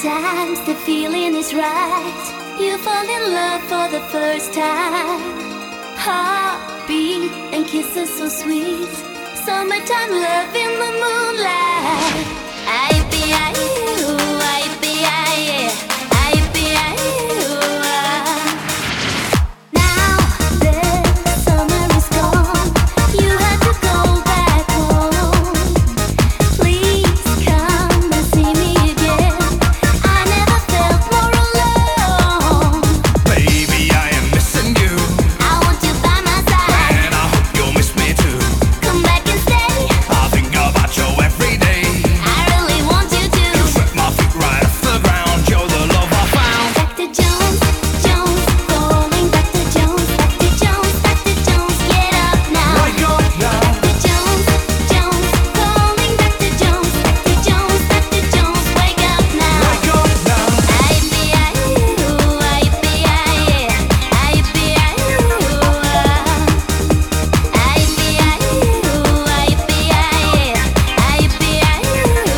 Sometimes the feeling is right. You fall in love for the first time. Heartbeat and kisses so sweet. Summertime love in the moonlight. I be you, I be I be you. Now the summer is gone. You have to go back home. Please come and see me again. I never felt more alone. Baby, I am missing you, I want you by my side. and I hope you'll miss me too. Come back and stay. I think about you every day. I really want you to. You swept my feet right off the ground. You're the love I found. Dr. Jones, Jones, calling Dr. Jones, Dr. Jones, Dr. Jones, get up now. Wake up now. Dr. Jones, Jones, calling Dr. Jones, Dr. Jones, Dr. Jones, wake up now. Wake up now. I be you, I be I be you. I be you, I be you.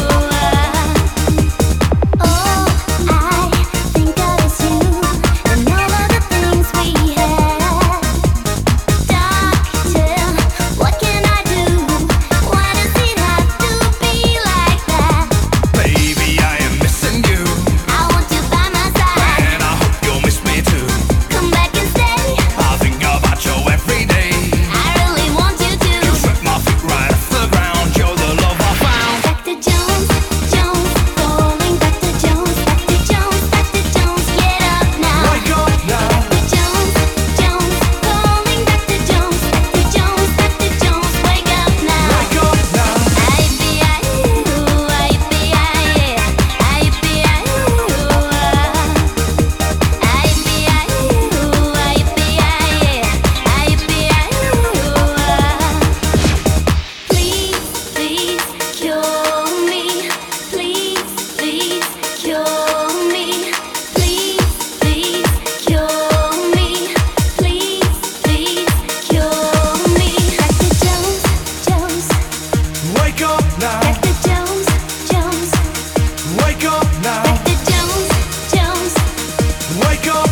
Oh, I think of us you and all of the things we had. Doctor, what can I do? Why does it have to be like that? Baby, I am missing you, I want you by my side. and I hope you'll miss me too. Come back and stay. I think about you every day. I really want you to. You swept my feet right off the ground. You're the love I found. Dr. Jones, Jones, calling Dr. Jones, Dr. Jones, Dr. Jones, get up now. Wake up now. Dr. Jones, Jones, calling Dr. Jones, Dr. Jones, Dr. Jones, wake up now. Wake up now. I be you, I be I be you. I be you, I be I be you. Please, please cure me. Please, please cure me. Please, please cure me. Please, please cure me. Dr. Jones, Jones, Wake up now. Dr. Jones, Jones, Wake up now. Dr. Jones, Jones. Wake up.